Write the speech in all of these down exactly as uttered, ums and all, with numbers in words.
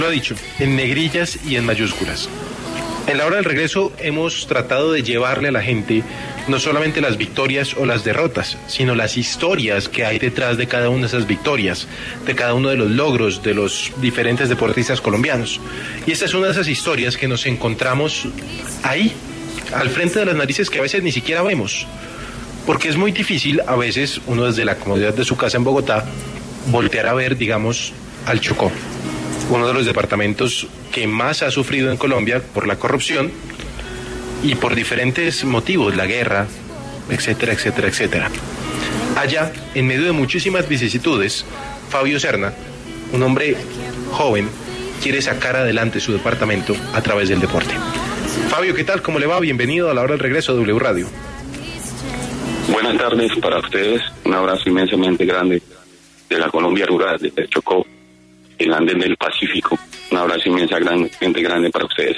Lo ha dicho, en negrillas y en mayúsculas. En la hora del regreso hemos tratado de llevarle a la gente no solamente las victorias o las derrotas, sino las historias que hay detrás de cada una de esas victorias, de cada uno de los logros de los diferentes deportistas colombianos. Y esta es una de esas historias que nos encontramos ahí, al frente de las narices, que a veces ni siquiera vemos. Porque es muy difícil a veces uno desde la comodidad de su casa en Bogotá voltear a ver, digamos, al Chocó, uno de los departamentos que más ha sufrido en Colombia por la corrupción y por diferentes motivos, la guerra, etcétera, etcétera, etcétera. Allá, en medio de muchísimas vicisitudes, Fabio Serna, un hombre joven, quiere sacar adelante su departamento a través del deporte. Fabio, ¿qué tal? ¿Cómo le va? Bienvenido a la hora del regreso de W Radio. Buenas tardes para ustedes, un abrazo inmensamente grande de la Colombia rural, desde Chocó, el Andén del Pacífico. Un abrazo inmensamente grande para ustedes.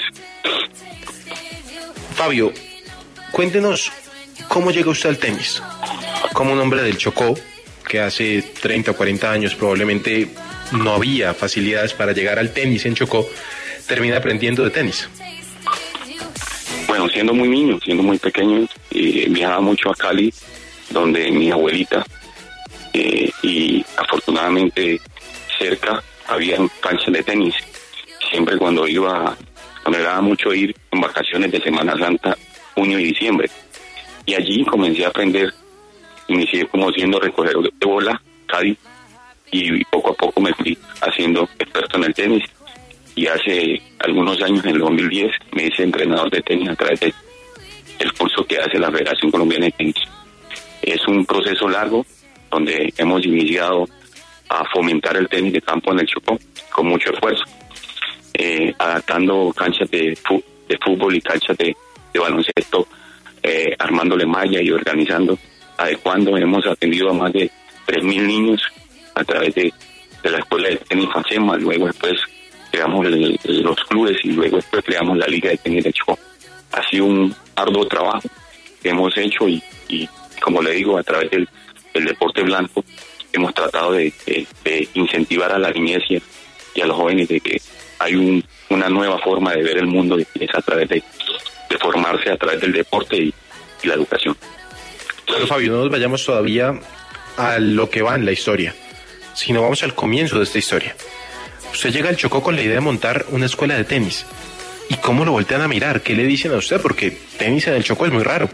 Fabio, cuéntenos cómo llega usted al tenis. Como un hombre del Chocó, que hace treinta o cuarenta años probablemente no había facilidades para llegar al tenis en Chocó, termina aprendiendo de tenis. Bueno, siendo muy niño, siendo muy pequeño, eh, viajaba mucho a Cali, donde mi abuelita, eh, y afortunadamente cerca había canchas de tenis. Siempre cuando iba, me daba mucho ir en vacaciones de Semana Santa, junio y diciembre. Y allí comencé a aprender, inicié como siendo recogedor de bola, caddy, y poco a poco me fui haciendo experto en el tenis. Y hace algunos años, en el dos mil diez, me hice entrenador de tenis a través de el curso que hace la Federación Colombiana de Tenis. Es un proceso largo donde hemos iniciado a fomentar el tenis de campo en el Chocó con mucho esfuerzo, eh, adaptando canchas de, fu- de fútbol y canchas de, de baloncesto, eh, armándole malla y organizando, adecuando. Hemos atendido a más de tres mil niños a través de, de la escuela de tenis FACEMA. Luego después creamos el, los clubes y luego después creamos la Liga de Tenis de Chocó. Ha sido un arduo trabajo que hemos hecho y, y como le digo, a través del, del deporte blanco hemos tratado de, de, de incentivar a la niñez y a los jóvenes de que hay un, una nueva forma de ver el mundo, y es a través de, de formarse a través del deporte y, y la educación. Pero Fabio, no nos vayamos todavía a lo que va en la historia, sino vamos al comienzo de esta historia. Usted llega al Chocó con la idea de montar una escuela de tenis. ¿Y cómo lo voltean a mirar? ¿Qué le dicen a usted? Porque tenis en el Chocó es muy raro.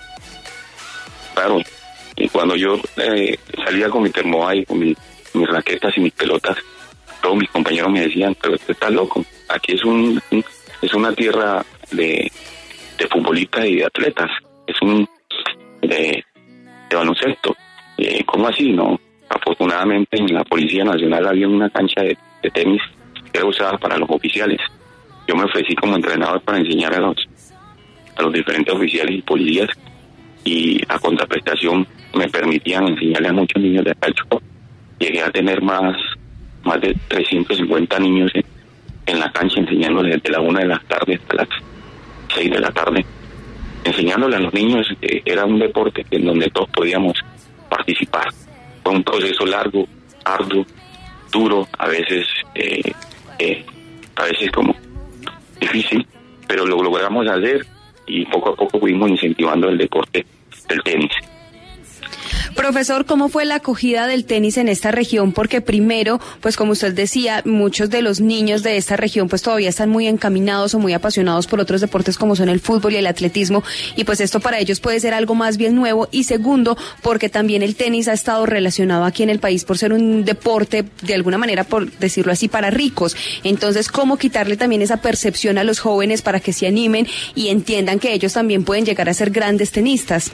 Claro, y cuando yo eh, salía con mi termoay, con mi, mis raquetas y mis pelotas, todos mis compañeros me decían, pero usted está loco, aquí es un, un es una tierra de, de futbolistas y de atletas, es un de, de baloncesto. Eh, ¿Cómo así? No, afortunadamente en la Policía Nacional había una cancha de, de tenis que era usada para los oficiales. Yo me ofrecí como entrenador para enseñar a los a los diferentes oficiales y policías, y a contraprestación me permitían enseñarle a muchos niños de acá al Chocó. Llegué a tener más más de trescientos cincuenta niños en, en la cancha, enseñándoles desde la una de la tarde hasta las seis de la tarde, enseñándoles a los niños. Eh, era un deporte en donde todos podíamos participar. Fue un proceso largo, arduo, duro, a veces eh, eh, a veces como difícil, pero lo logramos hacer y poco a poco fuimos incentivando el deporte del tenis. Profesor, ¿cómo fue la acogida del tenis en esta región? Porque primero, pues como usted decía, muchos de los niños de esta región pues todavía están muy encaminados o muy apasionados por otros deportes como son el fútbol y el atletismo, y pues esto para ellos puede ser algo más bien nuevo. Y segundo, porque también el tenis ha estado relacionado aquí en el país por ser un deporte, de alguna manera, por decirlo así, para ricos. Entonces, ¿cómo quitarle también esa percepción a los jóvenes para que se animen y entiendan que ellos también pueden llegar a ser grandes tenistas?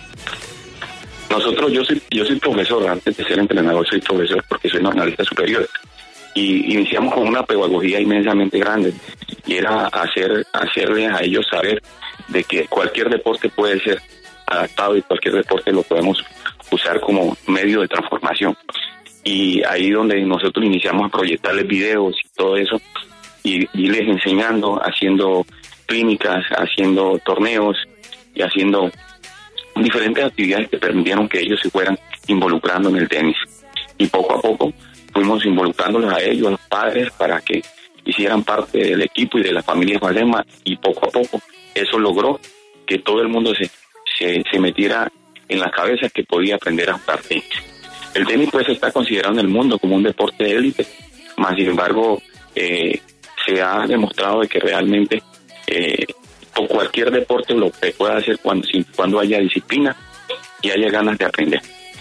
Nosotros, yo soy yo soy profesor, antes de ser entrenador soy profesor porque soy analista superior, y iniciamos con una pedagogía inmensamente grande, y era hacer hacerles a ellos saber de que cualquier deporte puede ser adaptado y cualquier deporte lo podemos usar como medio de transformación. Y ahí donde nosotros iniciamos a proyectarles videos y todo eso, y, y les enseñando, haciendo clínicas, haciendo torneos y haciendo diferentes actividades que permitieron que ellos se fueran involucrando en el tenis. Y poco a poco fuimos involucrándolos a ellos, a los padres, para que hicieran parte del equipo y de la familia Falcema, y poco a poco eso logró que todo el mundo se, se, se metiera en la cabeza que podía aprender a jugar tenis. El tenis pues está considerado en el mundo como un deporte de élite, más sin embargo eh, se ha demostrado de que realmente eh, por cualquier deporte lo se puede hacer cuando, cuando haya disciplina y haya ganas de aprender.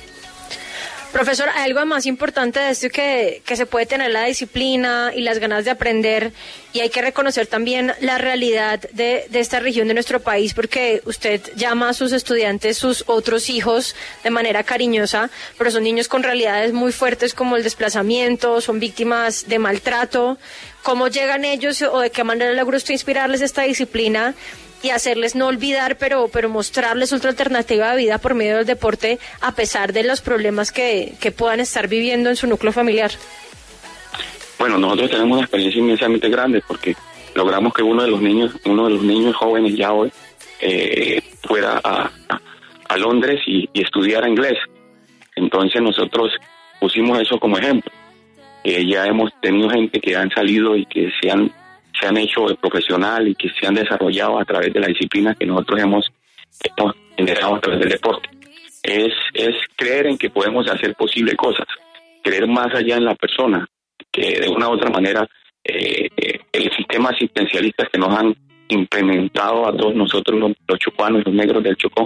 Profesor, hay algo más importante de esto que, que se puede tener la disciplina y las ganas de aprender, y hay que reconocer también la realidad de, de esta región de nuestro país, porque usted llama a sus estudiantes sus otros hijos de manera cariñosa, pero son niños con realidades muy fuertes como el desplazamiento, son víctimas de maltrato. ¿Cómo llegan ellos o de qué manera logra usted inspirarles esta disciplina y hacerles no olvidar, pero pero mostrarles otra alternativa de vida por medio del deporte, a pesar de los problemas que, que puedan estar viviendo en su núcleo familiar? Bueno, nosotros tenemos una experiencia inmensamente grande, porque logramos que uno de los niños, uno de los niños jóvenes ya hoy, eh, fuera a, a, a Londres y, y estudiara inglés. Entonces nosotros pusimos eso como ejemplo. Eh, ya hemos tenido gente que han salido y que se han se han hecho profesional y que se han desarrollado a través de la disciplina que nosotros hemos, hemos generado a través del deporte. Es, es creer en que podemos hacer posible cosas, creer más allá en la persona, que de una u otra manera eh, el sistema asistencialista que nos han implementado a todos nosotros los, los chocuanos y los negros del Chocó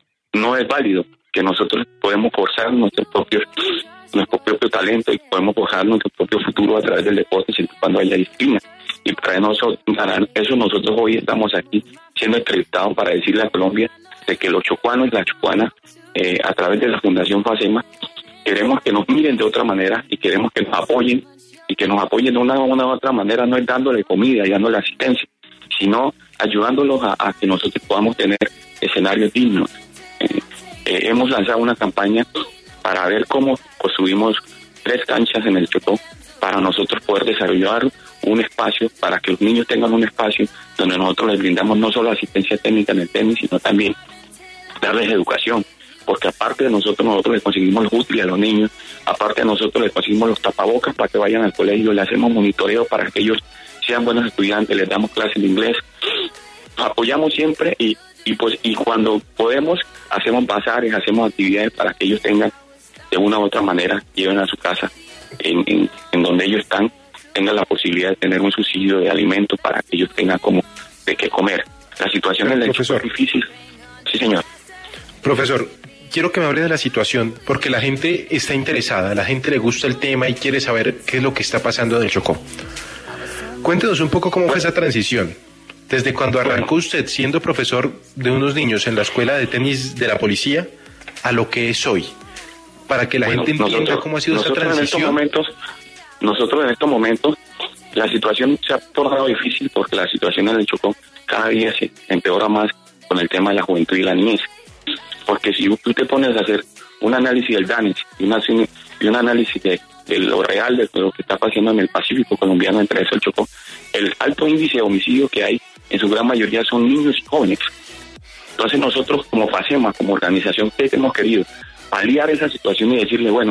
no es válido, que nosotros podemos forzar nuestro propio, nuestro propio talento y podemos forjar nuestro propio futuro a través del deporte siempre cuando haya disciplina. Y para nosotros, para eso nosotros hoy estamos aquí siendo entrevistados para decirle a Colombia de que los chocuanos y las chocuanas, eh, a través de la Fundación Falcema, queremos que nos miren de otra manera y queremos que nos apoyen, y que nos apoyen de una, una u otra manera, no es dándole comida y dándole asistencia, sino ayudándolos a, a que nosotros podamos tener escenarios dignos. Eh, eh, hemos lanzado una campaña para ver cómo construimos tres canchas en el Chocó para nosotros poder desarrollar un espacio, para que los niños tengan un espacio donde nosotros les brindamos no solo asistencia técnica en el tenis, sino también darles educación, porque aparte de nosotros, nosotros les conseguimos los útiles a los niños, aparte de nosotros les conseguimos los tapabocas para que vayan al colegio, le hacemos monitoreo para que ellos sean buenos estudiantes, les damos clases de inglés, nos apoyamos siempre y, y pues y cuando podemos hacemos bazares, hacemos actividades para que ellos tengan de una u otra manera, lleven a su casa en, en, en donde ellos están, tengan la posibilidad de tener un subsidio de alimentos para que ellos tengan como de qué comer. La situación en el Chocó es difícil. Sí, señor. Profesor, quiero que me hable de la situación, porque la gente está interesada, la gente le gusta el tema y quiere saber qué es lo que está pasando en el Chocó. Cuéntenos un poco cómo fue esa transición, desde cuando arrancó usted siendo profesor de unos niños en la escuela de tenis de la policía a lo que es hoy, para que la bueno, gente entienda nosotros, cómo ha sido esa transición. En estos momentos, nosotros en estos momentos, la situación se ha tornado difícil porque la situación en el Chocó cada día se empeora más con el tema de la juventud y la niñez. Porque si tú te pones a hacer un análisis del DANES y, una, y un análisis de, de lo real de lo que está pasando en el Pacífico colombiano, entre eso el Chocó, el alto índice de homicidio que hay en su gran mayoría son niños y jóvenes. Entonces nosotros como FACEMA, como organización, que hemos querido paliar esa situación y decirle, bueno,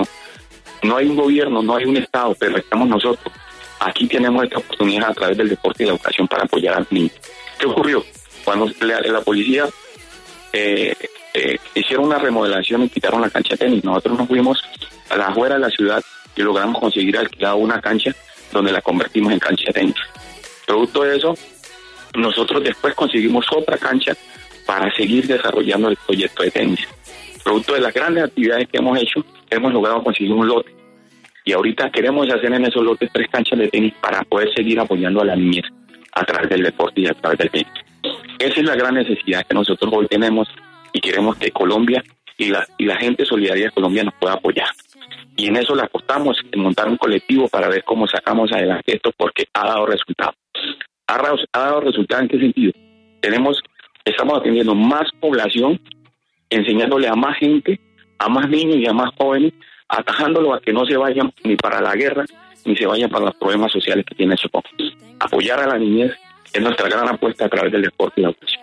no hay un gobierno, no hay un Estado, pero estamos nosotros. Aquí tenemos esta oportunidad a través del deporte y la educación para apoyar a los niños. ¿Qué ocurrió? Cuando la, la policía eh, eh, hicieron una remodelación y quitaron la cancha de tenis, nosotros nos fuimos a la afuera de la ciudad y logramos conseguir alquilar una cancha donde la convertimos en cancha de tenis. Producto de eso, nosotros después conseguimos otra cancha para seguir desarrollando el proyecto de tenis. Producto de las grandes actividades que hemos hecho, hemos logrado conseguir un lote. Y ahorita queremos hacer en esos lotes tres canchas de tenis para poder seguir apoyando a la niñez a través del deporte y a través del tenis. Esa es la gran necesidad que nosotros hoy tenemos y queremos que Colombia y la, y la gente solidaria de Colombia nos pueda apoyar. Y en eso le apostamos, en montar un colectivo para ver cómo sacamos adelante esto, porque ha dado resultado. ¿Ha, ha dado resultado en qué sentido? Tenemos, estamos atendiendo más población, enseñándole a más gente, a más niños y a más jóvenes, atajándolo a que no se vayan ni para la guerra, ni se vayan para los problemas sociales que tiene Chocó. Apoyar a la niñez es nuestra gran apuesta a través del deporte y la educación.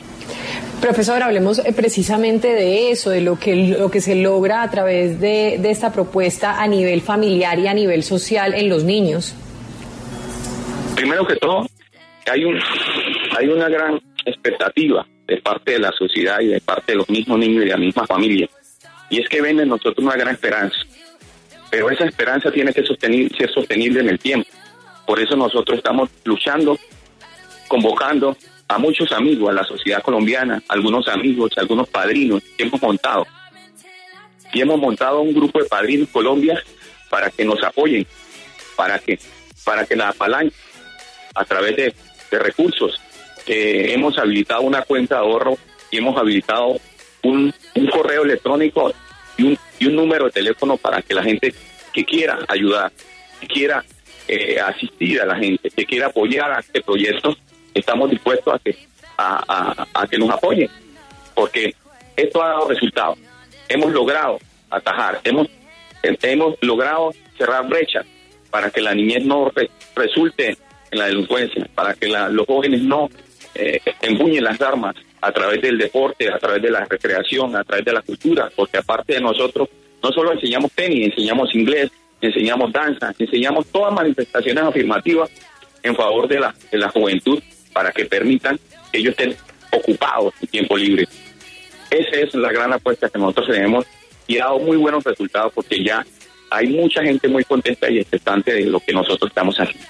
Profesor, hablemos precisamente de eso, de lo que, lo que se logra a través de, de esta propuesta a nivel familiar y a nivel social en los niños. Primero que todo, hay un hay una gran expectativa de parte de la sociedad y de parte de los mismos niños y de la misma familia, y es que ven en nosotros una gran esperanza, pero esa esperanza tiene que sostenir, ser sostenible en el tiempo. Por eso nosotros estamos luchando, convocando a muchos amigos, a la sociedad colombiana, algunos amigos, algunos padrinos que hemos montado, y hemos montado un grupo de padrinos Colombia para que nos apoyen, para que para que la apalanquen a través de, de recursos. Eh, hemos habilitado una cuenta de ahorro y hemos habilitado un, un correo electrónico y un, y un número de teléfono para que la gente que quiera ayudar, que quiera eh, asistir a la gente, que quiera apoyar a este proyecto, estamos dispuestos a que, a, a, a que nos apoyen, porque esto ha dado resultados. Hemos logrado atajar, hemos, hemos logrado cerrar brechas para que la niñez no re, resulte en la delincuencia, para que la, los jóvenes no eh, empuñen las armas a través del deporte, a través de la recreación, a través de la cultura, porque aparte de nosotros, no solo enseñamos tenis, enseñamos inglés, enseñamos danza, enseñamos todas manifestaciones afirmativas en favor de la, de la juventud, para que permitan que ellos estén ocupados en tiempo libre. Esa es la gran apuesta que nosotros tenemos y ha dado muy buenos resultados, porque ya hay mucha gente muy contenta y expectante de lo que nosotros estamos haciendo.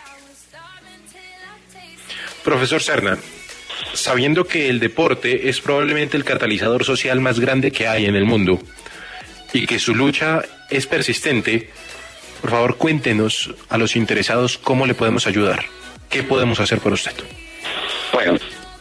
Profesor Serna, sabiendo que el deporte es probablemente el catalizador social más grande que hay en el mundo y que su lucha es persistente, por favor cuéntenos a los interesados cómo le podemos ayudar. ¿Qué podemos hacer por usted? Bueno,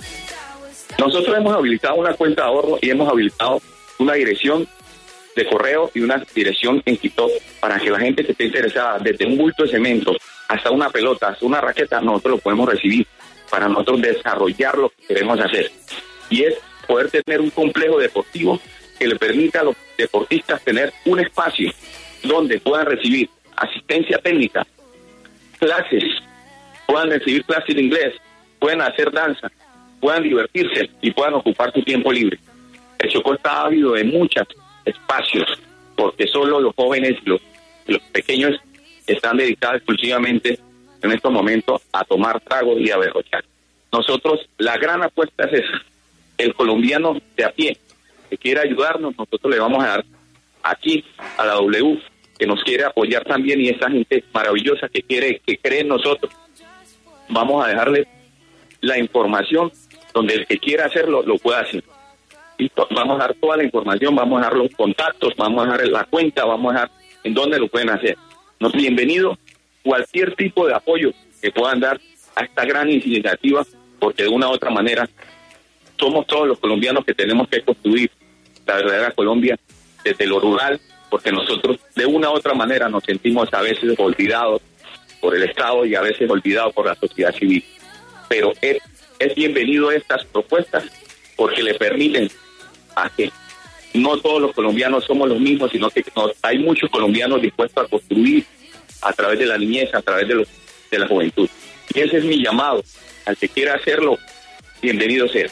nosotros hemos habilitado una cuenta de ahorro y hemos habilitado una dirección de correo y una dirección en Quito para que la gente que esté interesada, desde un bulto de cemento hasta una pelota, hasta una raqueta, nosotros lo podemos recibir para nosotros desarrollar lo que queremos hacer. Y es poder tener un complejo deportivo que le permita a los deportistas tener un espacio donde puedan recibir asistencia técnica, clases, puedan recibir clases de inglés, puedan hacer danza, puedan divertirse y puedan ocupar su tiempo libre. El Chocó está ávido de muchos espacios, porque solo los jóvenes, los, los pequeños, están dedicados exclusivamente en estos momentos a tomar tragos y a berrochar. Nosotros, la gran apuesta es esa. El colombiano de a pie que quiera ayudarnos, nosotros le vamos a dar aquí a la W, que nos quiere apoyar también, y esa gente maravillosa que quiere, que cree en nosotros. Vamos a dejarle la información donde el que quiera hacerlo lo pueda hacer. Y to- vamos a dar toda la información, vamos a dar los contactos, vamos a dar la cuenta, vamos a dar en dónde lo pueden hacer. Nos bienvenido cualquier tipo de apoyo que puedan dar a esta gran iniciativa, porque de una u otra manera somos todos los colombianos que tenemos que construir la verdadera Colombia desde lo rural, porque nosotros de una u otra manera nos sentimos a veces olvidados por el Estado y a veces olvidados por la sociedad civil. Pero es, es bienvenido estas propuestas porque le permiten a que no todos los colombianos somos los mismos, sino que nos, hay muchos colombianos dispuestos a construir a través de la niñez, a través de, los, de la juventud. Y ese es mi llamado. Al que quiera hacerlo, bienvenido sea.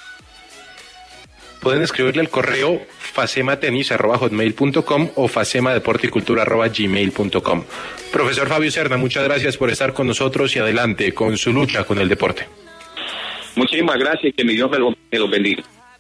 Pueden escribirle al correo facematenis arroba hotmail punto com o facemadeporticultura arroba gmail punto com. Profesor Fabio Serna, muchas gracias por estar con nosotros y adelante con su lucha con el deporte. Muchísimas gracias y que mi Dios me lo, me lo bendiga.